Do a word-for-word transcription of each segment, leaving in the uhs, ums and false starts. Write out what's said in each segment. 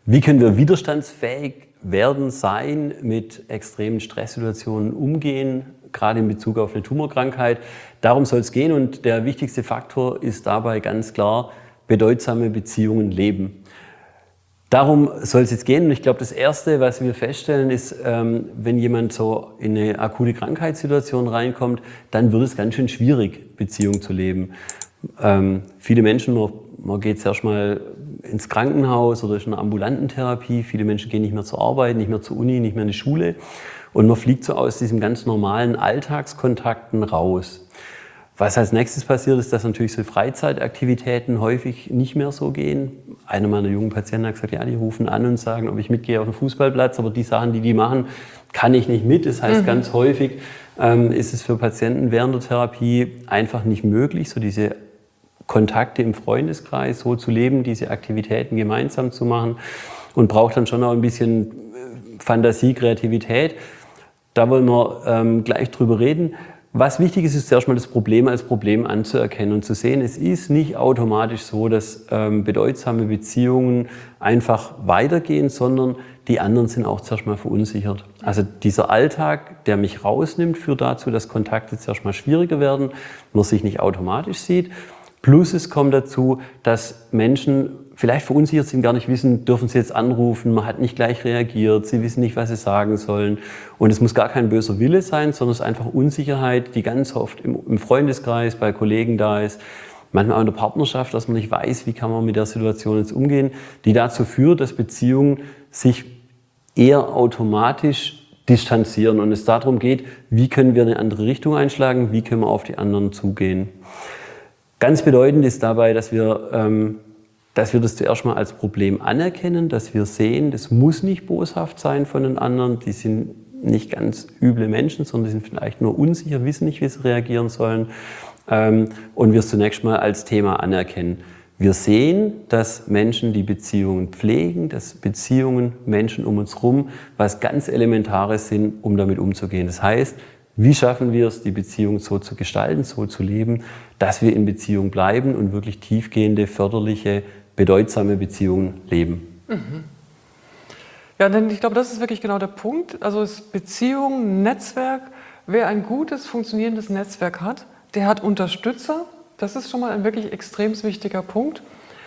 Wie können wir widerstandsfähig werden, sein, mit extremen Stresssituationen umgehen, gerade in Bezug auf eine Tumorkrankheit. Darum soll es gehen und der wichtigste Faktor ist dabei ganz klar, bedeutsame Beziehungen leben. Darum soll es jetzt gehen und ich glaube, das Erste, was wir feststellen, ist, ähm, wenn jemand so in eine akute Krankheitssituation reinkommt, dann wird es ganz schön schwierig, Beziehungen zu leben. Ähm, viele Menschen, man, man geht zuerst mal ins Krankenhaus oder ist in einer ambulanten Therapie, viele Menschen gehen nicht mehr zur Arbeit, nicht mehr zur Uni, nicht mehr in die Schule und man fliegt so aus diesen ganz normalen Alltagskontakten raus. Was als nächstes passiert, ist, dass natürlich so Freizeitaktivitäten häufig nicht mehr so gehen. Einer meiner jungen Patienten hat gesagt, ja, die rufen an und sagen, ob ich mitgehe auf den Fußballplatz, aber die Sachen, die die machen, kann ich nicht mit. Das heißt, mhm. ganz häufig ähm, ist es für Patienten während der Therapie einfach nicht möglich, so diese Kontakte im Freundeskreis so zu leben, diese Aktivitäten gemeinsam zu machen und braucht dann schon auch ein bisschen Fantasie, Kreativität. Da wollen wir ähm, gleich drüber reden. Was wichtig ist, ist zuerst mal das Problem als Problem anzuerkennen und zu sehen, es ist nicht automatisch so, dass ähm, bedeutsame Beziehungen einfach weitergehen, sondern die anderen sind auch zuerst mal verunsichert. Also dieser Alltag, der mich rausnimmt, führt dazu, dass Kontakte zuerst mal schwieriger werden, man sich nicht automatisch sieht. Plus es kommt dazu, dass Menschen vielleicht verunsichert sind, gar nicht wissen, dürfen sie jetzt anrufen, man hat nicht gleich reagiert, sie wissen nicht, was sie sagen sollen. Und es muss gar kein böser Wille sein, sondern es ist einfach Unsicherheit, die ganz oft im, im Freundeskreis, bei Kollegen da ist, manchmal auch in der Partnerschaft, dass man nicht weiß, wie kann man mit der Situation jetzt umgehen, die dazu führt, dass Beziehungen sich eher automatisch distanzieren und es darum geht, wie können wir eine andere Richtung einschlagen, wie können wir auf die anderen zugehen. Ganz bedeutend ist dabei, dass wir, ähm, dass wir das zuerst mal als Problem anerkennen, dass wir sehen, das muss nicht boshaft sein von den anderen, die sind nicht ganz üble Menschen, sondern die sind vielleicht nur unsicher, wissen nicht, wie sie reagieren sollen ähm, und wir es zunächst mal als Thema anerkennen. Wir sehen, dass Menschen die Beziehungen pflegen, dass Beziehungen, Menschen um uns herum, was ganz Elementares sind, um damit umzugehen. Das heißt, wie schaffen wir es, die Beziehung so zu gestalten, so zu leben, dass wir in Beziehung bleiben und wirklich tiefgehende, förderliche, bedeutsame Beziehungen leben? Mhm. Ja, denn ich glaube, das ist wirklich genau der Punkt. Also ist Beziehung, Netzwerk, wer ein gutes, funktionierendes Netzwerk hat, der hat Unterstützer. Das ist schon mal ein wirklich extrem wichtiger Punkt.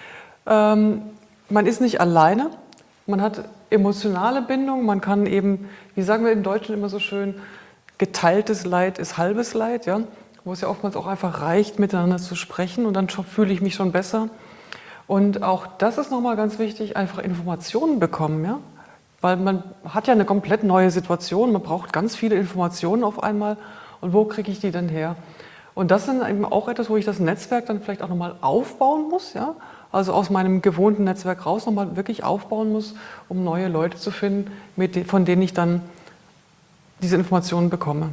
Ähm, man ist nicht alleine, man hat emotionale Bindung, man kann eben, wie sagen wir im Deutschen immer so schön, geteiltes Leid ist halbes Leid, ja? Wo es ja oftmals auch einfach reicht, miteinander zu sprechen und dann fühle ich mich schon besser. Und auch das ist nochmal ganz wichtig, einfach Informationen bekommen, ja? Weil man hat ja eine komplett neue Situation, man braucht ganz viele Informationen auf einmal und wo kriege ich die denn her? Und das ist eben auch etwas, wo ich das Netzwerk dann vielleicht auch nochmal aufbauen muss, ja? Also aus meinem gewohnten Netzwerk raus nochmal wirklich aufbauen muss, um neue Leute zu finden, mit de- von denen ich dann diese Informationen bekomme.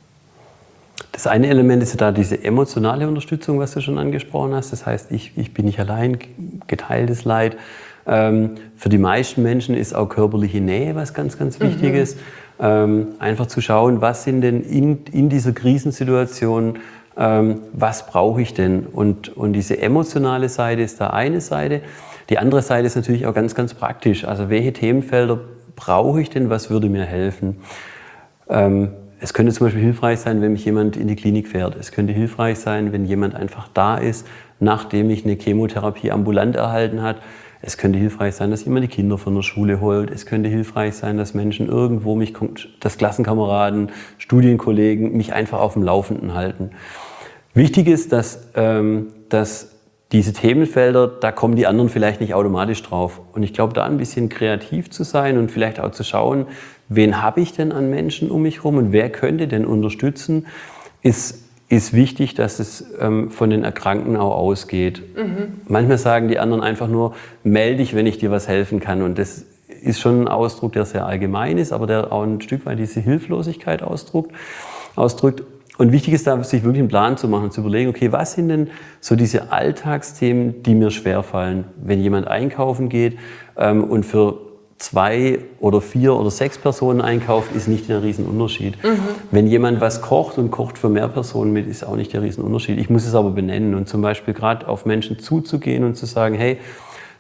Das eine Element ist ja da diese emotionale Unterstützung, was du schon angesprochen hast. Das heißt, ich, ich bin nicht allein, geteiltes Leid. Ähm, für die meisten Menschen ist auch körperliche Nähe was ganz, ganz Wichtiges. Mhm. Ähm, einfach zu schauen, was sind denn in, in dieser Krisensituation, ähm, was brauche ich denn? Und, und diese emotionale Seite ist da eine Seite. Die andere Seite ist natürlich auch ganz, ganz praktisch. Also welche Themenfelder brauche ich denn, was würde mir helfen? Ähm, es könnte zum Beispiel hilfreich sein, wenn mich jemand in die Klinik fährt. Es könnte hilfreich sein, wenn jemand einfach da ist, nachdem ich eine Chemotherapie ambulant erhalten hat. Es könnte hilfreich sein, dass jemand die Kinder von der Schule holt. Es könnte hilfreich sein, dass Menschen irgendwo mich, dass Klassenkameraden, Studienkollegen mich einfach auf dem Laufenden halten. Wichtig ist, dass, ähm, dass diese Themenfelder, da kommen die anderen vielleicht nicht automatisch drauf. Und ich glaube, da ein bisschen kreativ zu sein und vielleicht auch zu schauen, wen habe ich denn an Menschen um mich herum und wer könnte denn unterstützen, ist, ist wichtig, dass es ähm, von den Erkrankten auch ausgeht. Mhm. Manchmal sagen die anderen einfach nur, melde dich, wenn ich dir was helfen kann. Und das ist schon ein Ausdruck, der sehr allgemein ist, aber der auch ein Stück weit diese Hilflosigkeit ausdrückt. ausdrückt. Und wichtig ist da, sich wirklich einen Plan zu machen und zu überlegen, okay, was sind denn so diese Alltagsthemen, die mir schwerfallen, wenn jemand einkaufen geht ähm, und für zwei oder vier oder sechs Personen einkauft, ist nicht der Riesenunterschied. Mhm. Wenn jemand was kocht und kocht für mehr Personen mit, ist auch nicht der Riesenunterschied. Ich muss es aber benennen und zum Beispiel gerade auf Menschen zuzugehen und zu sagen, hey,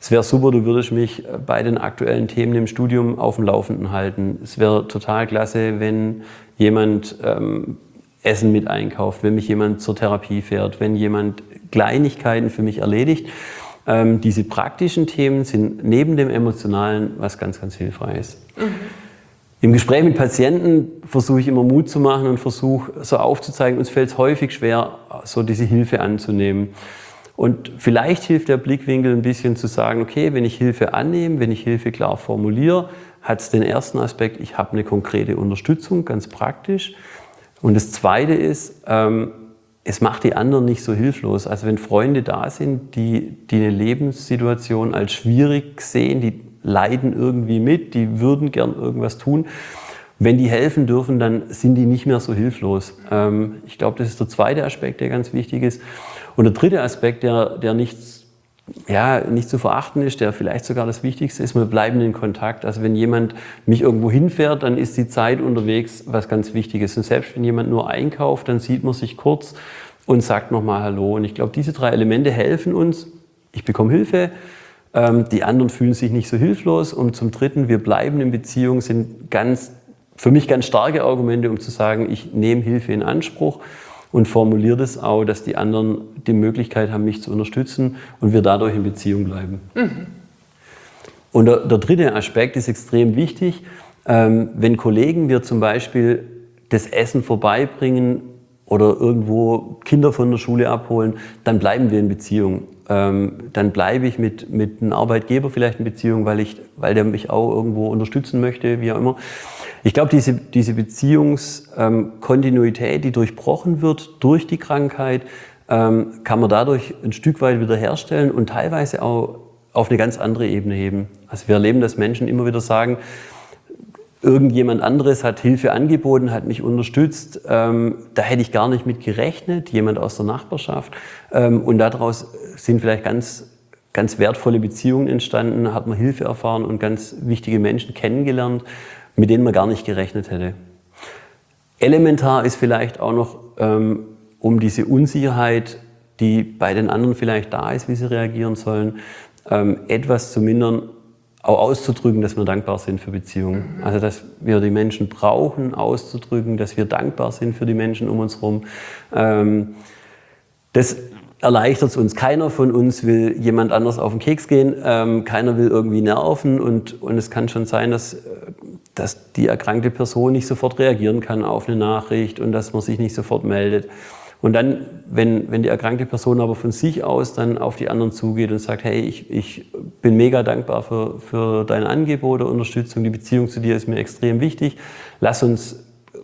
es wäre super, du würdest mich bei den aktuellen Themen im Studium auf dem Laufenden halten. Es wäre total klasse, wenn jemand ähm, Essen mit einkauft, wenn mich jemand zur Therapie fährt, wenn jemand Kleinigkeiten für mich erledigt. Ähm, diese praktischen Themen sind neben dem Emotionalen was ganz, ganz Hilfreiches. Mhm. Im Gespräch mit Patienten versuche ich immer Mut zu machen und versuche so aufzuzeigen, uns fällt es häufig schwer, so diese Hilfe anzunehmen. Und vielleicht hilft der Blickwinkel ein bisschen zu sagen, okay, wenn ich Hilfe annehme, wenn ich Hilfe klar formuliere, hat es den ersten Aspekt, ich habe eine konkrete Unterstützung, ganz praktisch. Und das Zweite ist, ähm, es macht die anderen nicht so hilflos. Also wenn Freunde da sind, die, die eine Lebenssituation als schwierig sehen, die leiden irgendwie mit, die würden gern irgendwas tun. Wenn die helfen dürfen, dann sind die nicht mehr so hilflos. Ähm, ich glaube, das ist der zweite Aspekt, der ganz wichtig ist. Und der dritte Aspekt, der, der nicht, ja, nicht zu verachten ist, der vielleicht sogar das Wichtigste ist, wir bleiben in Kontakt. Also wenn jemand mich irgendwo hinfährt, dann ist die Zeit unterwegs was ganz Wichtiges. Und selbst wenn jemand nur einkauft, dann sieht man sich kurz und sagt nochmal Hallo. Und ich glaube, diese drei Elemente helfen uns. Ich bekomme Hilfe, ähm, die anderen fühlen sich nicht so hilflos. Und zum Dritten, wir bleiben in Beziehung, sind ganz, für mich ganz starke Argumente, um zu sagen, ich nehme Hilfe in Anspruch und formuliere das auch, dass die anderen die Möglichkeit haben, mich zu unterstützen und wir dadurch in Beziehung bleiben. Mhm. Und der, der dritte Aspekt ist extrem wichtig. Ähm, wenn Kollegen wir zum Beispiel das Essen vorbeibringen oder irgendwo Kinder von der Schule abholen, dann bleiben wir in Beziehung. Ähm, dann bleibe ich mit, mit einem Arbeitgeber vielleicht in Beziehung, weil, ich, weil der mich auch irgendwo unterstützen möchte, wie auch immer. Ich glaube, diese, diese Beziehungskontinuität, ähm, die durchbrochen wird durch die Krankheit, ähm, kann man dadurch ein Stück weit wiederherstellen und teilweise auch auf eine ganz andere Ebene heben. Also wir erleben, dass Menschen immer wieder sagen, irgendjemand anderes hat Hilfe angeboten, hat mich unterstützt, ähm, da hätte ich gar nicht mit gerechnet, jemand aus der Nachbarschaft. Ähm, und daraus sind vielleicht ganz, ganz wertvolle Beziehungen entstanden, hat man Hilfe erfahren und ganz wichtige Menschen kennengelernt, mit denen man gar nicht gerechnet hätte. Elementar ist vielleicht auch noch, ähm, um diese Unsicherheit, die bei den anderen vielleicht da ist, wie sie reagieren sollen, ähm, etwas zu mindern, auch auszudrücken, dass wir dankbar sind für Beziehungen. Also dass wir die Menschen brauchen, auszudrücken, dass wir dankbar sind für die Menschen um uns herum. Ähm, das erleichtert es uns. Keiner von uns will jemand anders auf den Keks gehen, ähm, keiner will irgendwie nerven und, und es kann schon sein, dass, dass die erkrankte Person nicht sofort reagieren kann auf eine Nachricht und dass man sich nicht sofort meldet. Und dann, wenn, wenn die erkrankte Person aber von sich aus dann auf die anderen zugeht und sagt, hey, ich, ich bin mega dankbar für, für dein Angebot oder Unterstützung, die Beziehung zu dir ist mir extrem wichtig, lass uns,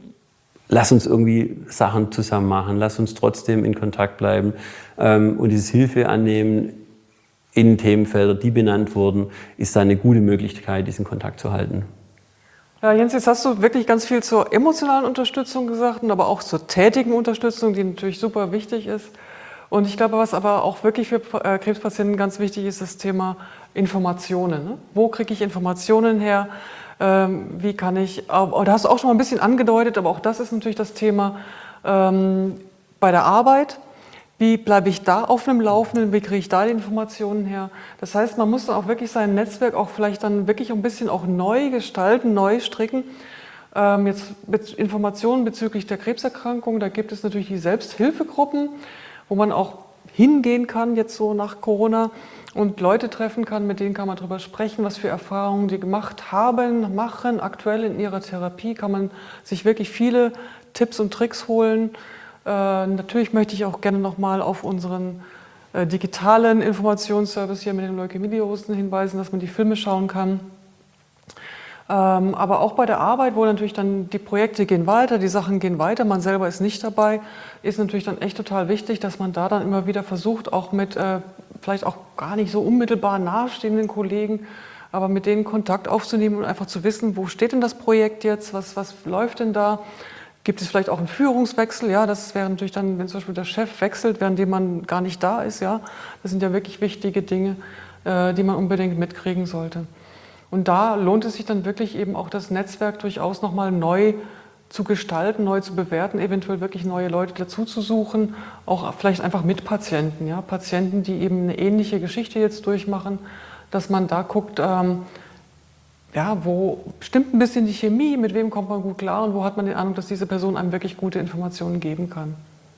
lass uns irgendwie Sachen zusammen machen, lass uns trotzdem in Kontakt bleiben ähm, und dieses Hilfe annehmen in Themenfelder, die benannt wurden, ist da eine gute Möglichkeit, diesen Kontakt zu halten. Ja, Jens, jetzt hast du wirklich ganz viel zur emotionalen Unterstützung gesagt, aber auch zur tätigen Unterstützung, die natürlich super wichtig ist. Und ich glaube, was aber auch wirklich für äh, Krebspatienten ganz wichtig ist, das Thema Informationen. Ne? Wo kriege ich Informationen her? Ähm, wie kann ich, oh, da hast du auch schon mal ein bisschen angedeutet, aber auch das ist natürlich das Thema ähm, bei der Arbeit. Wie bleibe ich da auf dem Laufenden? Wie kriege ich da die Informationen her? Das heißt, man muss dann auch wirklich sein Netzwerk auch vielleicht dann wirklich ein bisschen auch neu gestalten, neu stricken. Ähm, jetzt mit Informationen bezüglich der Krebserkrankung, da gibt es natürlich die Selbsthilfegruppen, wo man auch hingehen kann, jetzt so nach Corona, und Leute treffen kann, mit denen kann man darüber sprechen, was für Erfahrungen die gemacht haben, machen. Aktuell in ihrer Therapie kann man sich wirklich viele Tipps und Tricks holen. Äh, natürlich möchte ich auch gerne nochmal auf unseren äh, digitalen Informationsservice hier mit den Leukämie-Diagnosen hinweisen, dass man die Filme schauen kann. Ähm, aber auch bei der Arbeit, wo natürlich dann die Projekte gehen weiter, die Sachen gehen weiter, man selber ist nicht dabei, ist natürlich dann echt total wichtig, dass man da dann immer wieder versucht, auch mit äh, vielleicht auch gar nicht so unmittelbar nahestehenden Kollegen, aber mit denen Kontakt aufzunehmen und einfach zu wissen, wo steht denn das Projekt jetzt, was, was läuft denn da? Gibt es vielleicht auch einen Führungswechsel? Ja, das wäre natürlich dann, wenn zum Beispiel der Chef wechselt, während man gar nicht da ist. Ja, das sind ja wirklich wichtige Dinge, äh, die man unbedingt mitkriegen sollte. Und da lohnt es sich dann wirklich eben auch das Netzwerk durchaus nochmal neu zu gestalten, neu zu bewerten, eventuell wirklich neue Leute dazu zu suchen, auch vielleicht einfach mit Patienten. Ja, Patienten, die eben eine ähnliche Geschichte jetzt durchmachen, dass man da guckt, ähm, ja, wo stimmt ein bisschen die Chemie, mit wem kommt man gut klar und wo hat man den Eindruck, dass diese Person einem wirklich gute Informationen geben kann.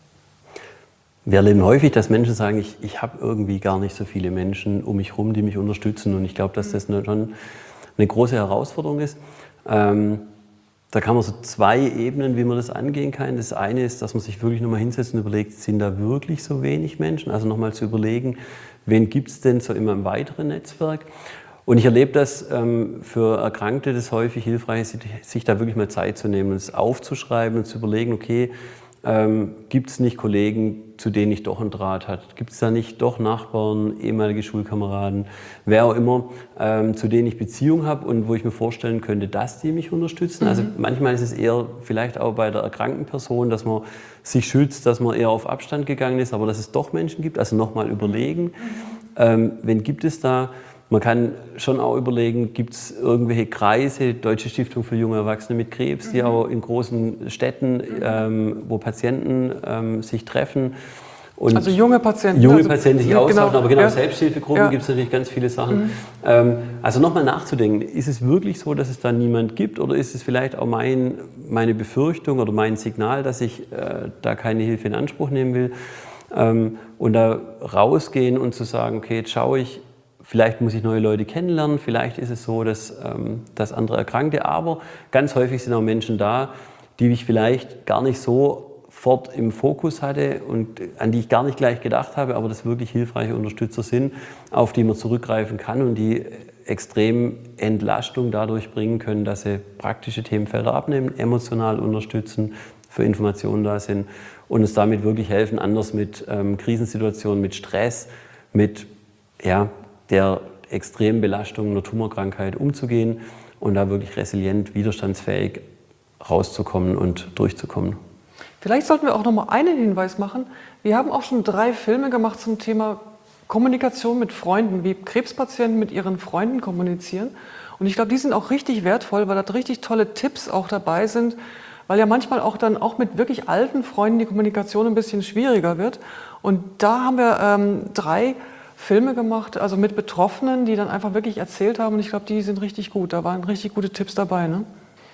Wir erleben häufig, dass Menschen sagen, ich, ich habe irgendwie gar nicht so viele Menschen um mich herum, die mich unterstützen. Und ich glaube, dass das schon eine große Herausforderung ist. Ähm, da kann man so zwei Ebenen, wie man das angehen kann. Das eine ist, dass man sich wirklich nochmal hinsetzt und überlegt, sind da wirklich so wenig Menschen? Also nochmal zu überlegen, wen gibt es denn so in meinem weiteren Netzwerk? Und ich erlebe das ähm, für Erkrankte, das häufig hilfreich ist, sich da wirklich mal Zeit zu nehmen und es aufzuschreiben und zu überlegen, okay, ähm, gibt es nicht Kollegen, zu denen ich doch einen Draht habe? Gibt es da nicht doch Nachbarn, ehemalige Schulkameraden, wer auch immer, ähm, zu denen ich Beziehung habe und wo ich mir vorstellen könnte, dass die mich unterstützen? Mhm. Also manchmal ist es eher vielleicht auch bei der erkrankten Person, dass man sich schützt, dass man eher auf Abstand gegangen ist, aber dass es doch Menschen gibt, also nochmal überlegen, mhm. ähm, wen gibt es da? Man kann schon auch überlegen, gibt es irgendwelche Kreise, Deutsche Stiftung für junge Erwachsene mit Krebs, die mhm. auch in großen Städten, ähm, wo Patienten ähm, sich treffen. Und also junge Patienten. Junge also, Patienten sich austauschen, genau, aber genau, ja. Selbsthilfegruppen ja. gibt es natürlich ganz viele Sachen. Mhm. Ähm, also nochmal nachzudenken, ist es wirklich so, dass es da niemand gibt oder ist es vielleicht auch mein, meine Befürchtung oder mein Signal, dass ich äh, da keine Hilfe in Anspruch nehmen will? Ähm, und da rausgehen und zu sagen, okay, jetzt schaue ich, vielleicht muss ich neue Leute kennenlernen, vielleicht ist es so, dass, ähm, dass andere Erkrankte, aber ganz häufig sind auch Menschen da, die ich vielleicht gar nicht sofort im Fokus hatte und an die ich gar nicht gleich gedacht habe, aber das wirklich hilfreiche Unterstützer sind, auf die man zurückgreifen kann und die extrem Entlastung dadurch bringen können, dass sie praktische Themenfelder abnehmen, emotional unterstützen, für Informationen da sind und uns damit wirklich helfen, anders mit ähm, Krisensituationen, mit Stress, mit ja, der extremen Belastung einer Tumorkrankheit umzugehen und da wirklich resilient, widerstandsfähig rauszukommen und durchzukommen. Vielleicht sollten wir auch noch mal einen Hinweis machen. Wir haben auch schon drei Filme gemacht zum Thema Kommunikation mit Freunden, wie Krebspatienten mit ihren Freunden kommunizieren. Und ich glaube, die sind auch richtig wertvoll, weil da richtig tolle Tipps auch dabei sind, weil ja manchmal auch dann auch mit wirklich alten Freunden die Kommunikation ein bisschen schwieriger wird. Und da haben wir ähm, drei Filme gemacht, also mit Betroffenen, die dann einfach wirklich erzählt haben. Und ich glaube, die sind richtig gut. Da waren richtig gute Tipps dabei. Ne?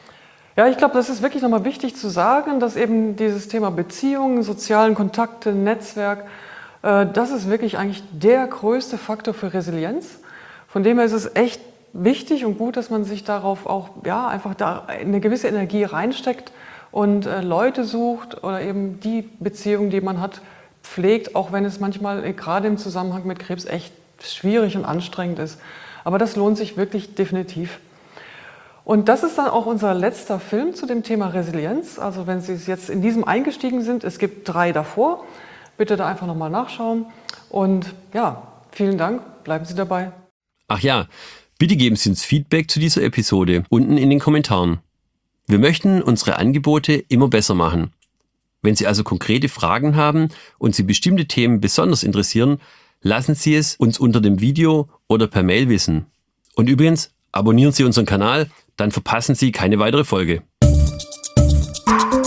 Ja, ich glaube, das ist wirklich nochmal wichtig zu sagen, dass eben dieses Thema Beziehungen, sozialen Kontakte, Netzwerk, äh, das ist wirklich eigentlich der größte Faktor für Resilienz. Von dem her ist es echt wichtig und gut, dass man sich darauf auch ja, einfach da eine gewisse Energie reinsteckt und äh, Leute sucht oder eben die Beziehungen, die man hat, pflegt, auch wenn es manchmal äh, gerade im Zusammenhang mit Krebs echt schwierig und anstrengend ist. Aber das lohnt sich wirklich definitiv. Und das ist dann auch unser letzter Film zu dem Thema Resilienz. Also wenn Sie jetzt in diesem eingestiegen sind, es gibt drei davor, bitte da einfach nochmal nachschauen. Und ja, vielen Dank, bleiben Sie dabei. Ach ja, bitte geben Sie uns Feedback zu dieser Episode unten in den Kommentaren. Wir möchten unsere Angebote immer besser machen. Wenn Sie also konkrete Fragen haben und Sie bestimmte Themen besonders interessieren, lassen Sie es uns unter dem Video oder per Mail wissen. Und übrigens, abonnieren Sie unseren Kanal, dann verpassen Sie keine weitere Folge.